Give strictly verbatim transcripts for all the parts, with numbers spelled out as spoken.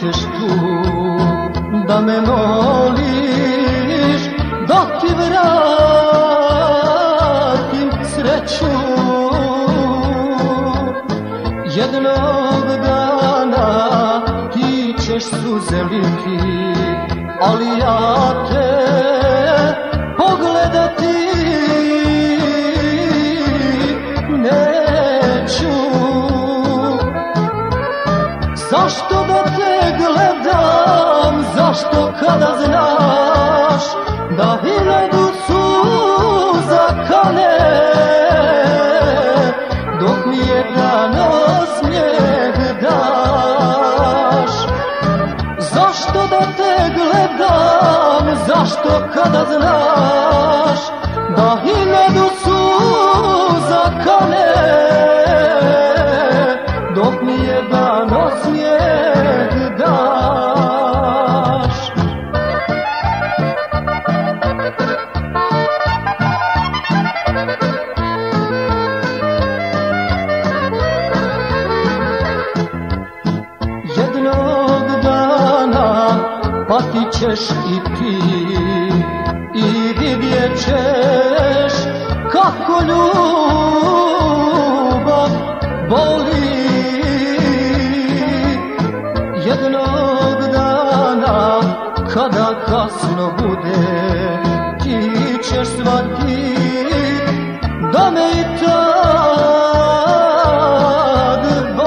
ćeš tu da me moliš da ti vratim sreću. Jednog dana ti ćeš suze liti, ali ja te pogledati neću. Zašto da te gledam, zašto kada znaš da hiljadu suza kane, dok mi jedan osmijeh daš. Zašto da te gledam, zašto kada znaš da hiljadu suza kane, dok mi jedan osmijeh daš. Jednog dana pati ćeš i ti i vidjet ćeš kako ljubav boli. Jednog dana kada kasno bude ti ćeš shvatit da me i tad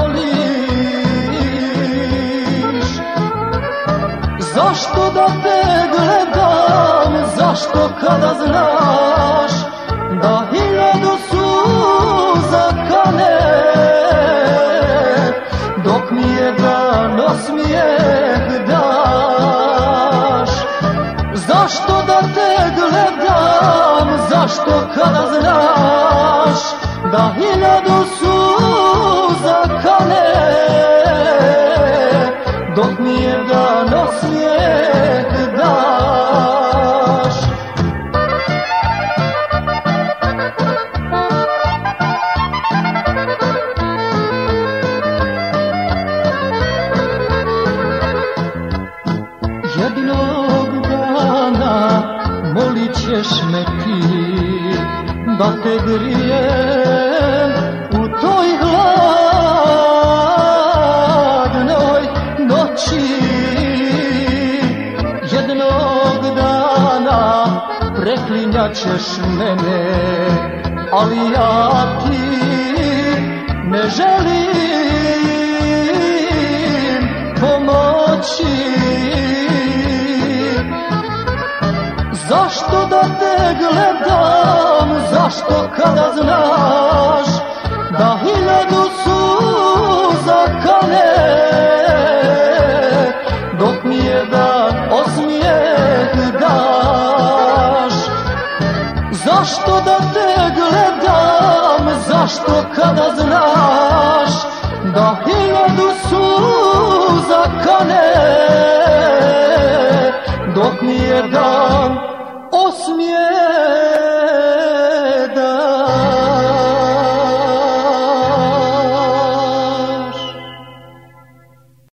voliš. Zašto da te gledam, zašto kada znaš da hiljadu suza kane, dok mi jedan osmijeh daš. Zašto da te gledam, zašto kada znaš da hiljadu suza kane, dok mi jedan osmijeh daš. Jednog dana molit ćeš me ti da te grijem u toj hladnoj noći. Jednog dana preklinjat ćeš mene, ali ja ti ne želim pomoći. Zašto da te gledam, zašto kada znaš da hiljadu suza kane, dok mi jedan osmijeh daš. Zašto da te gledam, zašto kada znaš da hiljadu suza kane, dok mi jedan osmijeh